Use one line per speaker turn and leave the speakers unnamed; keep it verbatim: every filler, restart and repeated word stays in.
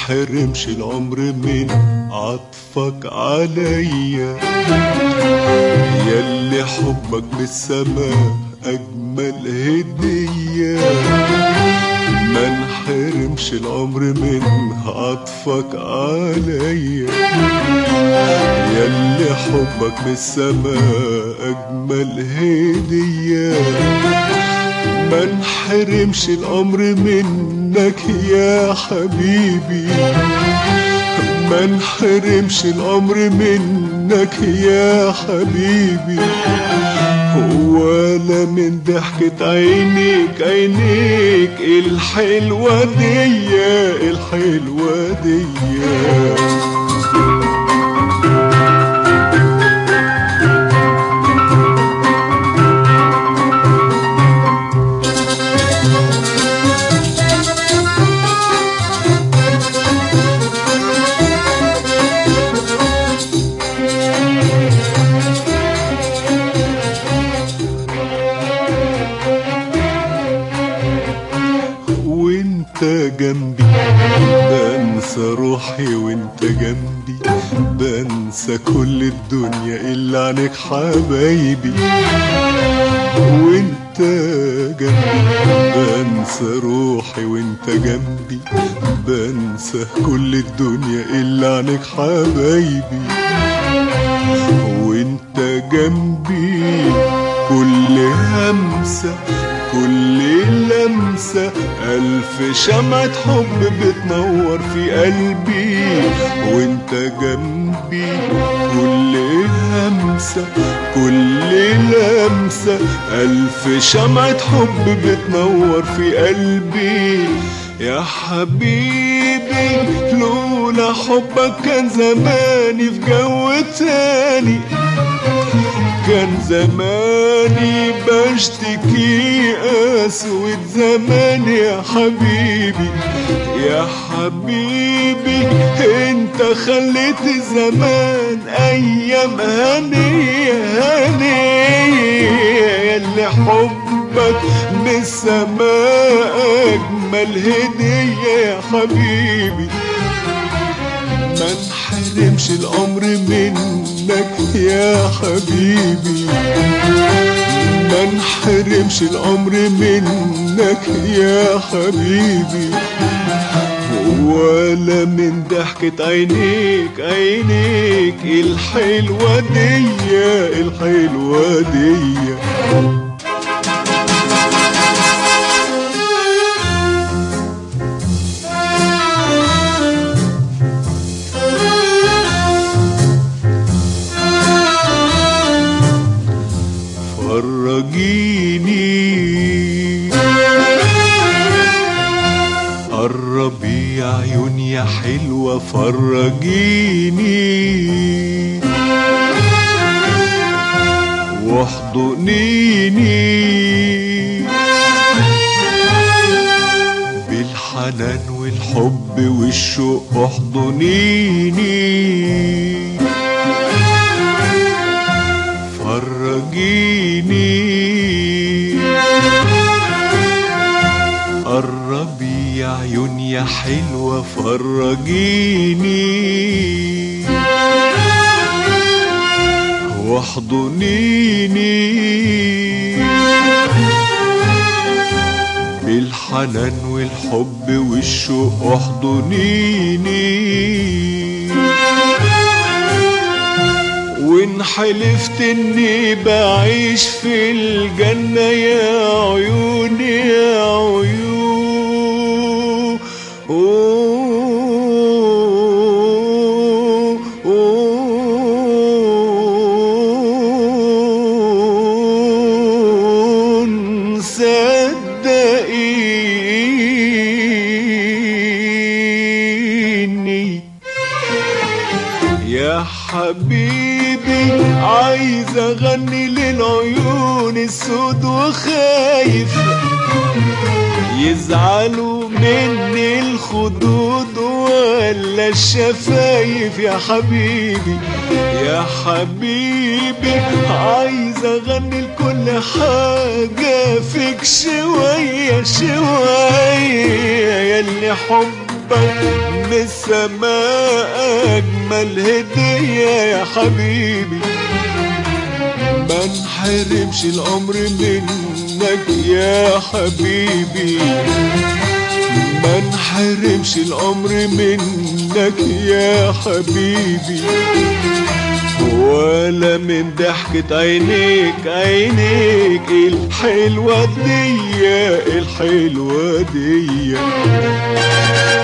انحرمش العمر من عطفك عليا، ياللي حبك بالسماء أجمل هدية. ما انحرمش العمر من عطفك عليا، ياللي حبك بالسماء أجمل هدية. ما انحرمش الأمر منك يا حبيبي، ما انحرمش الأمر منك يا حبيبي، ولا من ضحكة عينيك عينيك الحلوة دي الحلوة دي. جنبي بنسى روحي وانت جنبي، بنسى كل الدنيا إلا عنك حبايبي. وانت جنبي بنسى روحي وانت جنبي، بنسى كل الدنيا إلا عنك حبايبي. وانت جنبي كل همسة كل لمسة ألف شمعة حب بتنور في قلبي. وانت جنبي كل همسة كل لمسة ألف شمعة حب بتنور في قلبي. يا حبيبي لولا حبك كان زماني في جو تاني، كان زماني بشتكي أسود زمان يا حبيبي. يا حبيبي انت خليت زمان أيام هنية هنية، ياللي حبك بالسماء أجمل هدية يا حبيبي. ما انحرمش الأمر منك يا حبيبي، ما انحرمش الأمر منك يا حبيبي، ولا من ضحكة عينيك عينيك الحلوة دي الحلوة دي. فرجيني قربي يا عيون يا حلوة، فرجيني واحضنيني بالحنان والحب والشوق، احضنيني فرجيني قربي يا عيون يا حلوة، فرجيني واحضنيني بالحنان والحب والشوق، احضنيني. وإن حلفت إني بعيش في الجنة يا عيوني يا عيون صدقيني يا حبيبي. عايز اغني للعيون السود وخايف يزعلوا مني الخدود ولا الشفايف. يا حبيبي يا حبيبي عايز اغني لكل حاجة فيك شوية شوية، ياللي حب حبك من السماء أجمل هدية يا حبيبي. ما نحرمش العمر منك يا حبيبي، ما نحرمش العمر منك يا حبيبي، ولا من ضحكة عينيك عينيك الحلوة دي الحلوة دي.